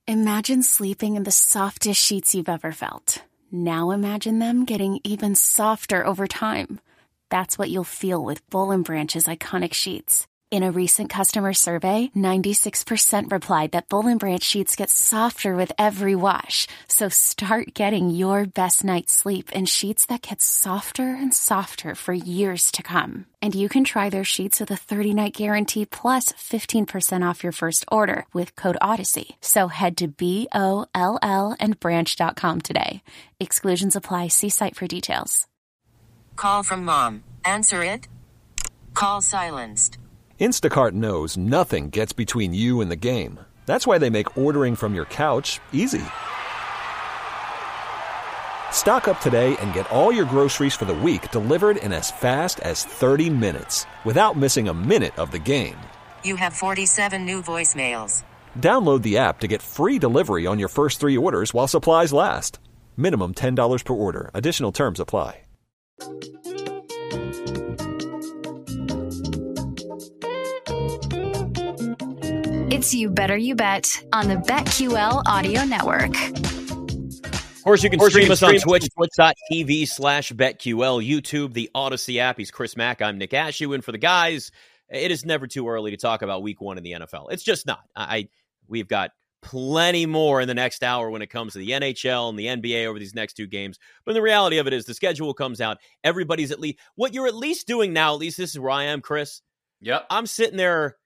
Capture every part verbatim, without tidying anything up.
Imagine sleeping in the softest sheets you've ever felt. Now imagine them getting even softer over time. That's what you'll feel with Boll and Branch's iconic sheets. In a recent customer survey, ninety-six percent replied that Boll and Branch sheets get softer with every wash. So start getting your best night's sleep in sheets that get softer and softer for years to come. And you can try their sheets with a thirty-night guarantee plus fifteen percent off your first order with code Odyssey. So head to B O L L and branch dot com today. Exclusions apply. See site for details. Call from mom. Answer it. Call silenced. Instacart knows nothing gets between you and the game. That's why they make ordering from your couch easy. Stock up today and get all your groceries for the week delivered in as fast as thirty minutes without missing a minute of the game. You have forty-seven new voicemails. Download the app to get free delivery on your first three orders while supplies last. Minimum ten dollars per order. Additional terms apply. It's You Better You Bet on the BetQL Audio Network. Of course, you can course, stream you can us stream on Twitch, twitch.tv slash BetQL, YouTube, the Odyssey app. He's Chris Mack. I'm Nick Ashew. And for the guys, it is never too early to talk about week one in the N F L. It's just not. I We've got plenty more in the next hour when it comes to the N H L and the N B A over these next two games. But the reality of it is the schedule comes out. Everybody's at least, what you're at least doing now, at least this is where I am, Chris. Yep. I'm sitting there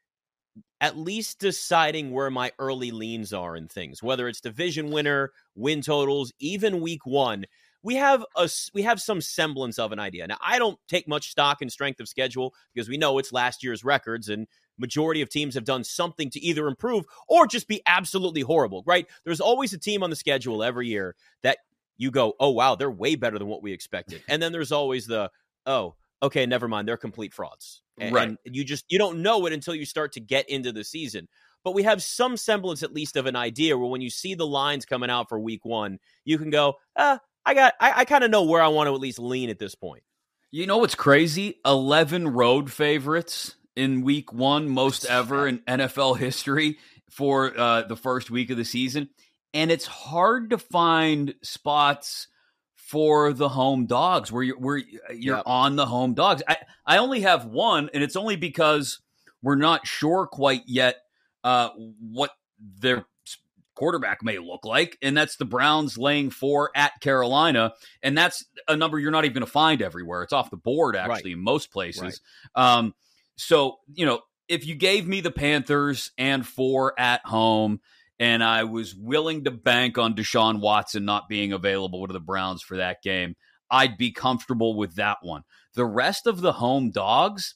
at least deciding where my early leans are in things, whether it's division winner, win totals, even week one. We have a we have some semblance of an idea. Now, I don't take much stock in strength of schedule because we know it's last year's records, and majority of teams have done something to either improve or just be absolutely horrible, right? There's always a team on the schedule every year that you go, oh, wow, they're way better than what we expected. And then there's always the, oh, okay, never mind, they're complete frauds. And, right. and you just, you don't know it until you start to get into the season. But we have some semblance at least of an idea where when you see the lines coming out for week one, you can go, ah, I got, I, I kind of know where I want to at least lean at this point. You know what's crazy? eleven road favorites in week one, most ever in N F L history for uh, the first week of the season. And it's hard to find spots for the home dogs where you're, where you're yep. on the home dogs. I, I only have one, and it's only because we're not sure quite yet uh, what their quarterback may look like, and that's the Browns laying four at Carolina, and that's a number you're not even going to find everywhere. It's off the board, actually, right. in most places. Right. Um, so, you know, if you gave me the Panthers and four at home, and I was willing to bank on Deshaun Watson not being available to the Browns for that game, I'd be comfortable with that one. The rest of the home dogs,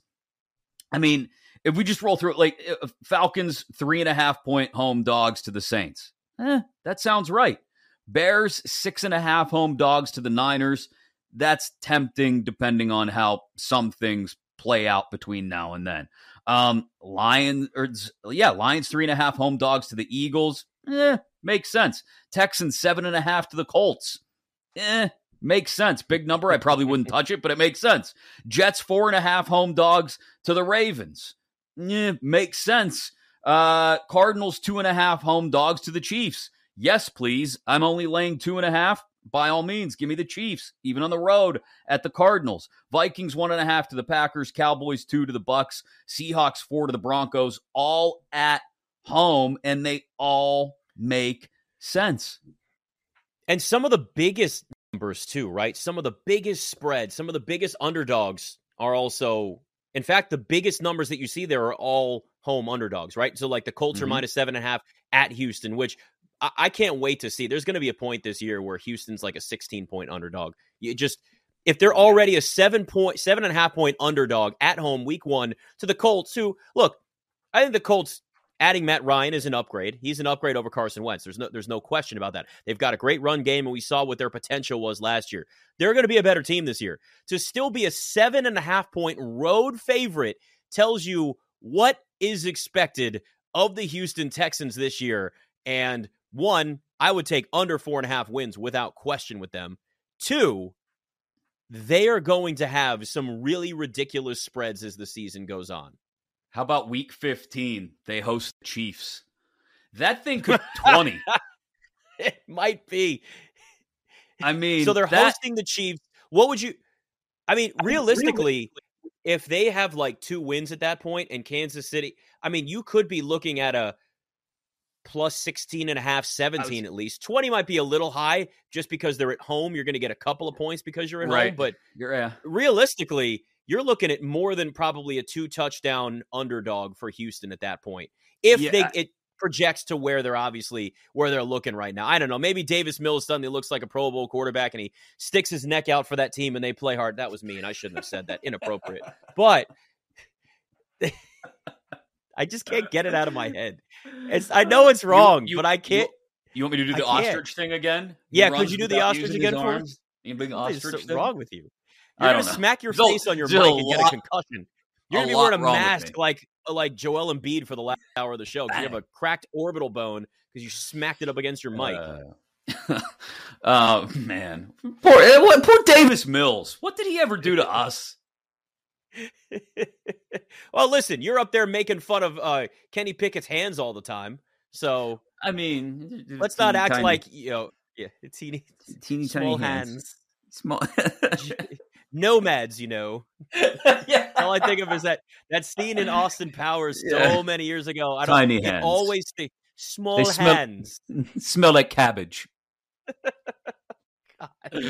I mean, if we just roll through it, like Falcons, three and a half point home dogs to the Saints. Eh, that sounds right. Bears, six and a half home dogs to the Niners. That's tempting depending on how some things play out between now and then. Um, Lions, or yeah, Lions, three and a half home dogs to the Eagles. Eh, makes sense. Texans, seven and a half to the Colts. Eh, makes sense. Big number. I probably wouldn't touch it, but it makes sense. Jets, four and a half home dogs to the Ravens. Eh, makes sense. Uh, Cardinals, two and a half home dogs to the Chiefs. Yes, please. I'm only laying two and a half. By all means, give me the Chiefs, even on the road at the Cardinals. Vikings, one and a half to the Packers. Cowboys, two to the Bucks. Seahawks, four to the Broncos. All at home, and they all make sense. And some of the biggest numbers, too, right? Some of the biggest spreads, some of the biggest underdogs are also, in fact, the biggest numbers that you see there are all home underdogs, right? So, like the Colts mm-hmm. are minus seven and a half at Houston, which I, I can't wait to see. There's going to be a point this year where Houston's like a sixteen point underdog. You just, if they're already a seven point, seven and a half point underdog at home week one to the Colts, who, look, I think the Colts adding Matt Ryan is an upgrade. He's an upgrade over Carson Wentz. There's no, there's no question about that. They've got a great run game, and we saw what their potential was last year. They're going to be a better team this year. To still be a seven and a half point road favorite tells you what is expected of the Houston Texans this year. And one, I would take under four and a half wins without question with them. Two, they are going to have some really ridiculous spreads as the season goes on. How about week fifteen? They host the Chiefs. That thing could twenty. It might be. I mean, so they're that, hosting the Chiefs. What would you? I mean, realistically, if they have like two wins at that point and Kansas City, I mean, you could be looking at a plus sixteen and a half, seventeen was, at least. twenty might be a little high just because they're at home. You're going to get a couple of points because you're at right. home. But you're, uh, realistically, you're looking at more than probably a two touchdown underdog for Houston at that point. If yeah. they it projects to where they're obviously where they're looking right now. I don't know. Maybe Davis Mills suddenly looks like a Pro Bowl quarterback and he sticks his neck out for that team and they play hard. That was mean. I shouldn't have said that. Inappropriate. But I just can't get it out of my head. It's I know it's wrong, you, you, but I can't. You, you want me to do the ostrich thing again? He yeah, could you do the ostrich again for us? You big what ostrich is thing? wrong with you? You're going to smack your there's face a, on your mic and get lot, a concussion. You're going to be wearing a mask like like Joel Embiid for the last hour of the show because you have a cracked orbital bone because you smacked it up against your mic. Uh, oh, man. Poor, poor Davis Mills. What did he ever do to us? Well, listen, you're up there making fun of uh, Kenny Pickett's hands all the time. So, I mean, let's not act tiny, like, you know, yeah, teeny, teeny small tiny hands. hands. Small nomads, you know. Yeah. All I think of is that that scene in Austin Powers so yeah. many years ago. I don't Tiny hands. Always think small they smell, hands. Smell like cabbage. God.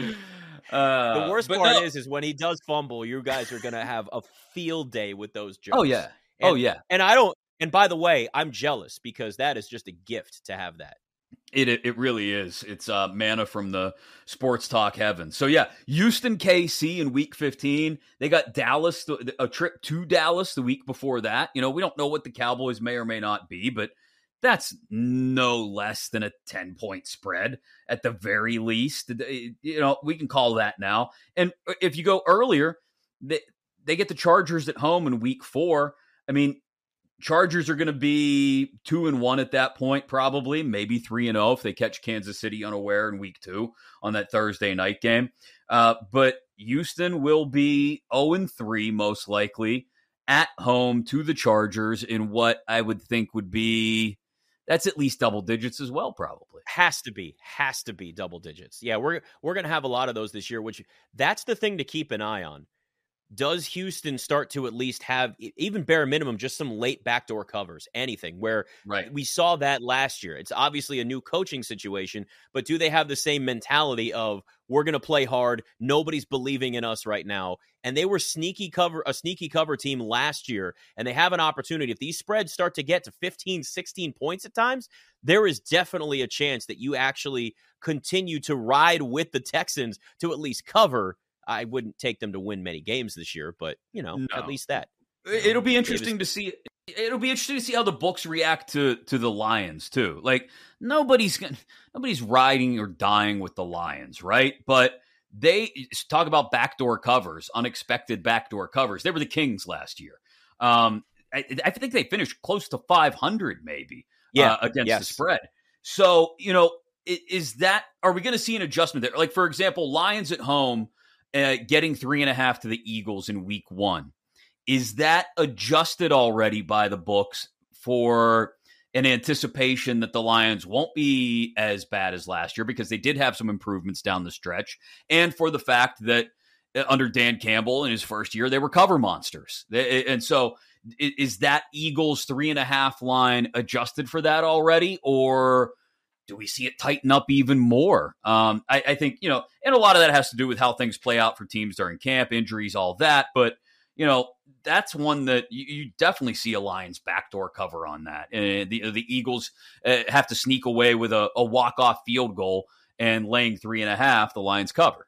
Uh, the worst part no. is, is when he does fumble, you guys are going to have a field day with those jokes. Oh, yeah. And, oh, yeah. And I don't, and by the way, I'm jealous because that is just a gift to have that. It it, it really is. It's uh, manna from the sports talk heaven. So, yeah, Houston, K C in week fifteen. They got Dallas, a trip to Dallas the week before that. You know, we don't know what the Cowboys may or may not be, but that's no less than a ten-point spread at the very least. You know, we can call that now. And if you go earlier, they, they get the Chargers at home in week four. I mean, Chargers are going to be two and one at that point, probably, maybe three and oh if they catch Kansas City unaware in week two on that Thursday night game. Uh, but Houston will be oh and three most likely at home to the Chargers in what I would think would be. That's at least double digits as well, probably. Has to be. Has to be double digits. Yeah, we're we're going to have a lot of those this year, which that's the thing to keep an eye on. Does Houston start to at least have, even bare minimum, just some late backdoor covers, anything, where right. we saw that last year? It's obviously a new coaching situation, but do they have the same mentality of, we're going to play hard, nobody's believing in us right now? And they were sneaky cover, a sneaky cover team last year, and they have an opportunity. If these spreads start to get to fifteen, sixteen points at times, there is definitely a chance that you actually continue to ride with the Texans to at least cover. I wouldn't take them to win many games this year, but, you know, no. at least that. It'll be interesting to see. It'll be interesting to see how the books react to to the Lions too. Like nobody's nobody's riding or dying with the Lions, right? But they talk about backdoor covers, unexpected backdoor covers. They were the Kings last year. Um, I, I think they finished close to five hundred, maybe, yeah, uh, against yes. the spread. So you know, is that are we going to see an adjustment there? Like for example, Lions at home. Uh, getting three and a half to the Eagles in week one. Is that adjusted already by the books for an anticipation that the Lions won't be as bad as last year because they did have some improvements down the stretch, and for the fact that uh, under Dan Campbell in his first year, they were cover monsters. They, and so is that Eagles three and a half line adjusted for that already, or do we see it tighten up even more? Um, I, I think, you know, and a lot of that has to do with how things play out for teams during camp, injuries, all that. But, you know, that's one that you, you definitely see a Lions backdoor cover on that. And the, the Eagles uh, have to sneak away with a, a walk-off field goal and laying three and a half, the Lions cover.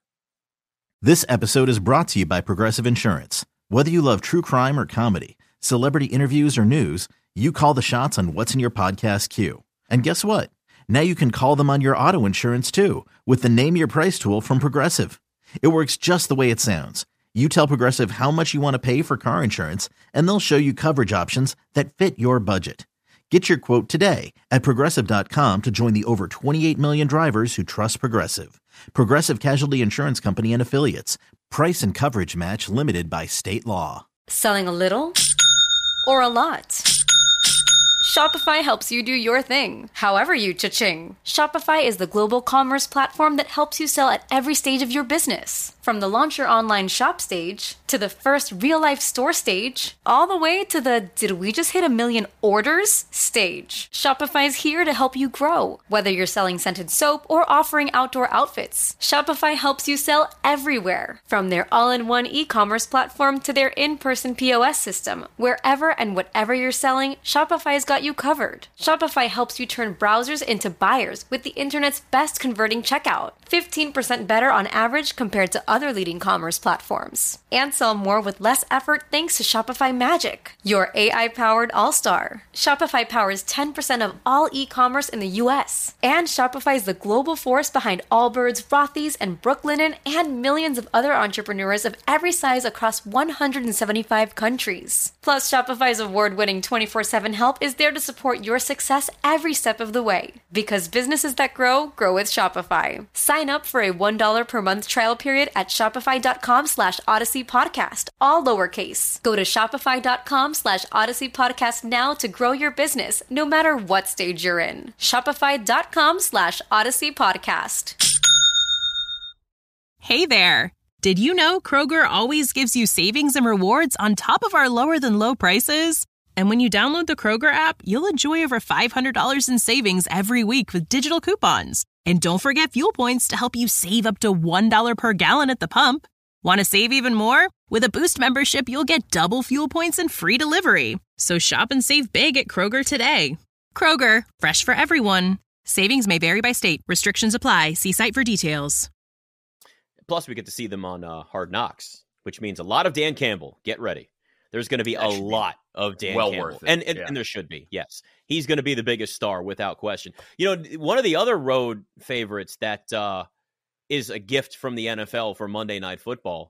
This episode is brought to you by Progressive Insurance. Whether you love true crime or comedy, celebrity interviews or news, you call the shots on what's in your podcast queue. And guess what? Now you can call them on your auto insurance too with the Name Your Price tool from Progressive. It works just the way it sounds. You tell Progressive how much you want to pay for car insurance, and they'll show you coverage options that fit your budget. Get your quote today at Progressive dot com to join the over twenty-eight million drivers who trust Progressive. Progressive Casualty Insurance Company and Affiliates. Price and coverage match limited by state law. Selling a little or a lot? Shopify helps you do your thing, however you cha-ching. Shopify is the global commerce platform that helps you sell at every stage of your business. From the launch your online shop stage, to the first real-life store stage, all the way to the did we just hit a million orders stage. Shopify's here to help you grow. Whether you're selling scented soap or offering outdoor outfits, Shopify helps you sell everywhere. From their all-in-one e-commerce platform to their in-person P O S system, wherever and whatever you're selling, Shopify's got you covered. Shopify helps you turn browsers into buyers with the internet's best converting checkout. fifteen percent better on average compared to other leading commerce platforms. And sell more with less effort thanks to Shopify Magic, your A I-powered all-star. Shopify powers ten percent of all e-commerce in the U S. And Shopify is the global force behind Allbirds, Rothy's, and Brooklinen, and millions of other entrepreneurs of every size across one hundred seventy-five countries. Plus, Shopify's award-winning twenty-four seven help is there to support your success every step of the way. Because businesses that grow, grow with Shopify. Sign up for a one dollar per month trial period at shopify.com slash Odyssey Podcast, all lowercase. Go to shopify.com slash Odyssey Podcast now to grow your business, no matter what stage you're in. Shopify.com slash Odyssey Podcast. Hey there. Did you know Kroger always gives you savings and rewards on top of our lower than low prices? And when you download the Kroger app, you'll enjoy over five hundred dollars in savings every week with digital coupons. And don't forget fuel points to help you save up to one dollar per gallon at the pump. Want to save even more? With a Boost membership, you'll get double fuel points and free delivery. So shop and save big at Kroger today. Kroger, fresh for everyone. Savings may vary by state. Restrictions apply. See site for details. Plus, we get to see them on uh, Hard Knocks, which means a lot of Dan Campbell. Get ready. There's going to be a lot of Dan well Campbell. Worth it. And, and, yeah. and there should be, yes. He's going to be the biggest star without question. You know, one of the other road favorites that uh, is a gift from the N F L for Monday Night Football,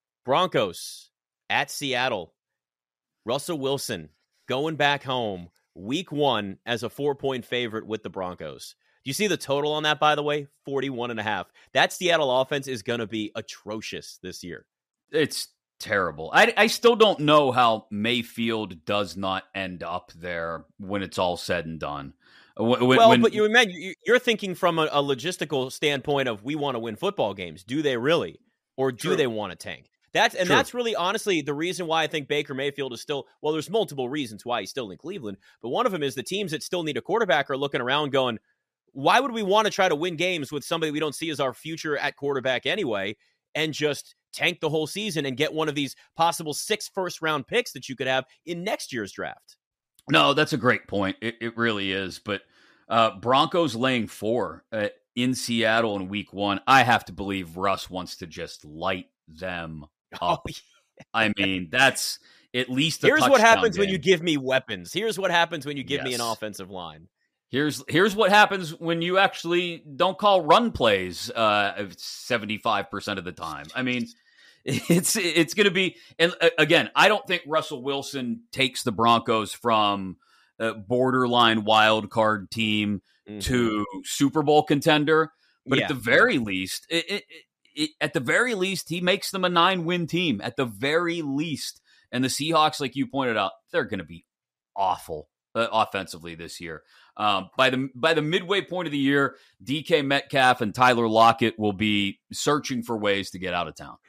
Broncos at Seattle. Russell Wilson going back home week one as a four-point favorite with the Broncos. Do you see the total on that, by the way? forty-one and a half. That Seattle offense is going to be atrocious this year. It's terrible. I, I still don't know how Mayfield does not end up there when it's all said and done. When, well, when, but you imagine you're thinking from a, a logistical standpoint of we want to win football games. Do they really? Or do True. they want to tank? That's and True. that's really honestly the reason why I think Baker Mayfield is still, well, there's multiple reasons why he's still in Cleveland, but one of them is the teams that still need a quarterback are looking around going, why would we want to try to win games with somebody we don't see as our future at quarterback anyway, and just tank the whole season and get one of these possible six first-round picks that you could have in next year's draft? No, that's a great point. It, it really is. But uh, Broncos laying four uh, in Seattle in week one, I have to believe Russ wants to just light them up. Oh, yeah. I mean, that's at least a Here's what happens game. when you give me weapons. Here's what happens when you give yes. me an offensive line. Here's here's what happens when you actually don't call run plays uh, seventy-five percent of the time. I mean, it's it's going to be, and uh, again, I don't think Russell Wilson takes the Broncos from a borderline wild card team mm-hmm. to Super Bowl contender, but yeah. at the very least, it, it, it, at the very least, he makes them a nine-win team. At the very least, and the Seahawks, like you pointed out, they're going to be awful uh, offensively this year. Um, by the by the midway point of the year, D K Metcalf and Tyler Lockett will be searching for ways to get out of town.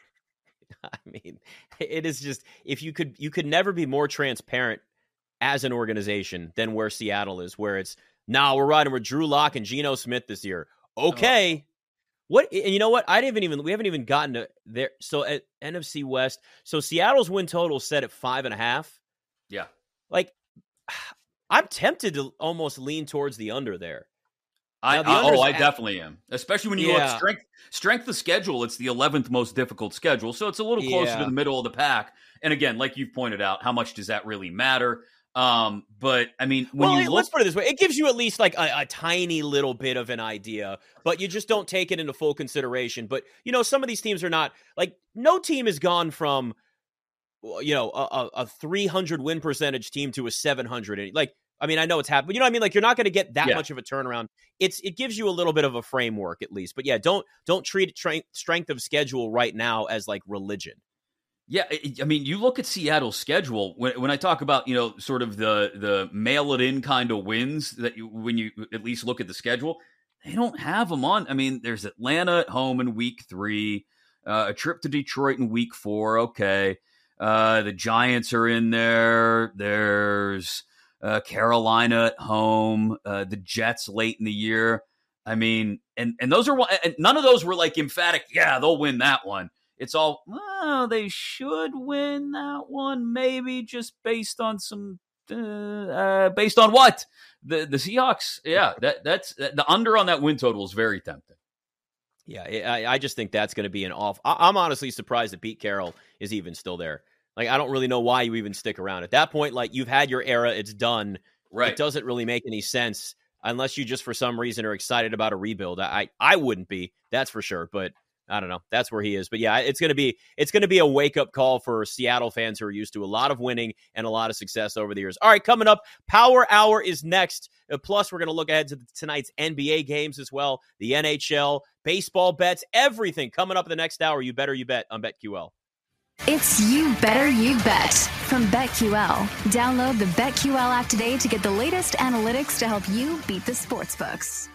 I mean, it is just, if you could you could never be more transparent as an organization than where Seattle is, where it's, nah, we're riding with Drew Lock and Geno Smith this year. Okay. Oh. What, and you know what? I didn't even, we haven't even gotten to there. So at N F C West, so Seattle's win total set at five and a half. Yeah. Like, I'm tempted to almost lean towards the under there. I, the I oh, I definitely am. Especially when you yeah. look strength strength of schedule, it's the eleventh most difficult schedule, so it's a little closer yeah. to the middle of the pack. And again, like you've pointed out, how much does that really matter? Um, but I mean, when well, you look, let's put it this way: it gives you at least like a, a tiny little bit of an idea, but you just don't take it into full consideration. But you know, some of these teams are not like no team has gone from you know a, a three hundred win percentage team to a seven hundred. Like, I mean, I know it's happened, but you know what I mean? Like, you're not going to get that yeah. much of a turnaround. It's It gives you a little bit of a framework at least. But yeah, don't don't treat tra- strength of schedule right now as like religion. Yeah, I mean, you look at Seattle's schedule. When when I talk about, you know, sort of the the mail it in kind of wins that you, when you at least look at the schedule, they don't have them on. I mean, there's Atlanta at home in week three, uh, a trip to Detroit in week four. Okay, uh, the Giants are in there. There's uh, Carolina at home, uh, the Jets late in the year. I mean, and and those are and none of those were like emphatic. Yeah, they'll win that one. It's all, well, they should win that one, maybe just based on some, uh, uh, based on what? The the Seahawks, yeah, that that's the under on that win total is very tempting. Yeah, I, I just think that's going to be an off. I, I'm honestly surprised that Pete Carroll is even still there. Like, I don't really know why you even stick around. At that point, like, you've had your era, it's done. Right. It doesn't really make any sense unless you just for some reason are excited about a rebuild. I I wouldn't be, that's for sure, but I don't know. That's where he is. But yeah, it's going to be it's going to be a wake-up call for Seattle fans who are used to a lot of winning and a lot of success over the years. All right, coming up, Power Hour is next. Plus, we're going to look ahead to tonight's N B A games as well, the N H L, baseball bets, everything coming up in the next hour. You better you bet on BetQL. It's You Better You Bet from BetQL. Download the BetQL app today to get the latest analytics to help you beat the sportsbooks.